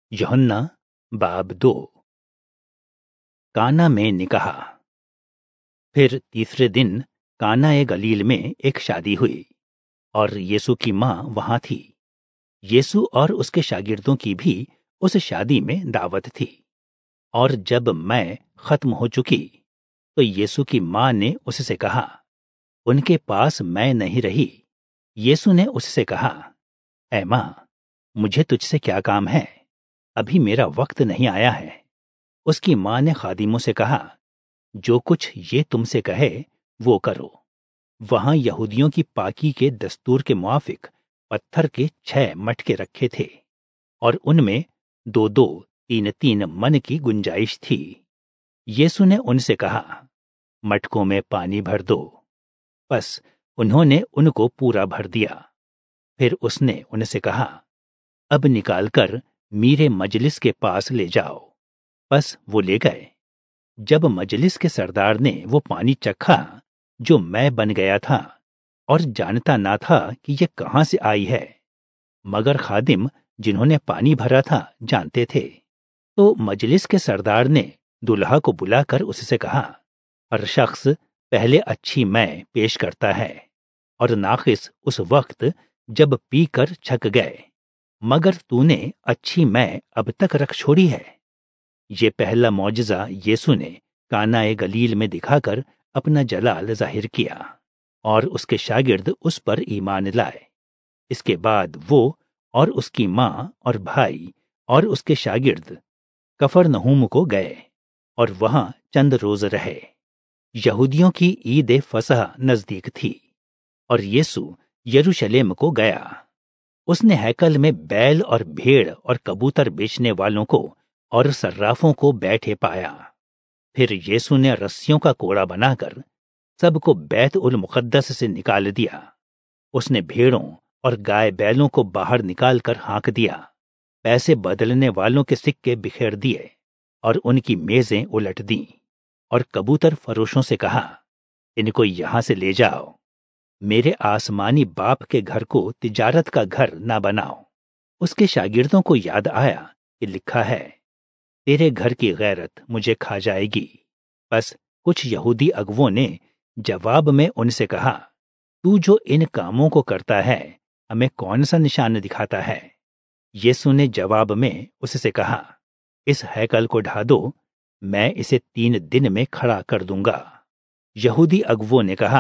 यूहन्ना बाब 2। काना में निकाह। फिर तीसरे दिन काना ए गलील में एक शादी हुई और यीशु की मां वहां थी। यीशु और उसके शागिर्दों की भी उस शादी में दावत थी। और जब मैं खत्म हो चुकी तो यीशु की मां ने उससे कहा, उनके पास मैं नहीं रही। यीशु ने उससे कहा, ऐ मां, मुझे तुझसे क्या काम है? अभी मेरा वक्त नहीं आया है। उसकी मां ने खादिमों से कहा, जो कुछ ये तुमसे कहे वो करो। वहां यहूदियों की पाकी के दस्तूर के मुआफिक पत्थर के 6 मटके रखे थे और उनमें 2-2, 3-3 मन की गुंजाइश थी। यीशु ने उनसे कहा, मटकों में पानी भर दो। बस उन्होंने उनको पूरा भर दिया। फिर उसने उनसे कहा, अब निकालकर मीरे मजलिस के पास ले जाओ। बस वो ले गए। जब मजलिस के सरदार ने वो पानी चखा जो मैं बन गया था और जानता ना था कि ये कहां से आई है, मगर खादिम जिन्होंने पानी भरा था जानते थे, तो मजलिस के सरदार ने दुल्हा को बुलाकर उससे कहा, हर शख्स पहले अच्छी मै पेश करता है और नाकिस उस वक्त जब पीकर छक गए, मगर तूने अच्छी मै अब तक रख छोड़ी है। ये पहला मौजज़ा यीशु ने काना ए गलील में दिखाकर अपना जलाल जाहिर किया और उसके शागिर्द उस पर ईमान लाए। इसके बाद वो और उसकी मां और भाई और उसके शागिर्द कफरनहूम को गए और वहां चंद रोज रहे। यहूदियों की ईद ए फसह नजदीक थी और यीशु यरूशलेम को गया। उसने हैकल में बैल और भेड़ और कबूतर बेचने वालों को और सर्राफों को बैठे पाया। फिर यीशु ने रस्सियों का कोड़ा बनाकर सबको बैत उल मुकद्दस से निकाल दिया। उसने भेड़ों और गाय बैलों को बाहर निकालकर हाँक दिया, पैसे बदलने वालों के सिक्के बिखेर दिए और उनकी मेजें उलट दीं, और कबूतर फरोशों से कहा, इनको यहां से ले जाओ। मेरे आसमानी बाप के घर को तिजारत का घर ना बनाओ। उसके शागिर्दों को याद आया कि लिखा है, तेरे घर की गैरत मुझे खा जाएगी। बस कुछ यहूदी अगुवों ने जवाब में उनसे कहा, तू जो इन कामों को करता है, हमें कौन सा निशान दिखाता है? यीशु ने जवाब में उससे कहा, इस हैकल को ढा दो, मैं इसे 3 दिन में खड़ा कर दूंगा। यहूदी अगुवों ने कहा,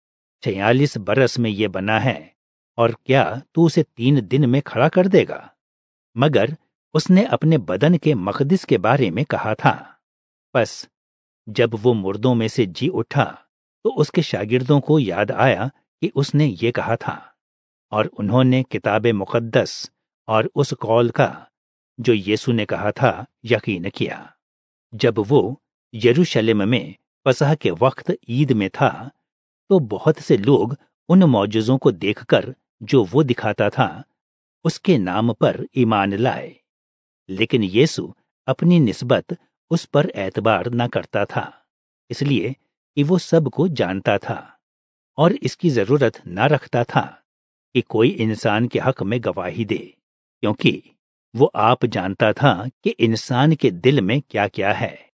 46 बरस में ये बना है और क्या तू उसे 3 दिन में खड़ा कर देगा? मगर उसने अपने बदन के मकदिस के बारे में कहा था। बस जब वो मुर्दों में से जी उठा तो उसके शागिर्दों को याद आया कि उसने ये कहा था, और उन्होंने किताब मुकद्दस और उस कौल का जो यीशु ने कहा था यकीन किया। जब वो यरूशलेम में फसह के वक्त ईद में था तो बहुत से लोग उन मौजज़ों को देखकर जो वो दिखाता था उसके नाम पर ईमान लाए। लेकिन यीशु अपनी निस्बत उस पर एतबार न करता था, इसलिए कि वो सबको जानता था और इसकी जरूरत न रखता था कि कोई इंसान के हक में गवाही दे, क्योंकि वो आप जानता था कि इंसान के दिल में क्या क्या है।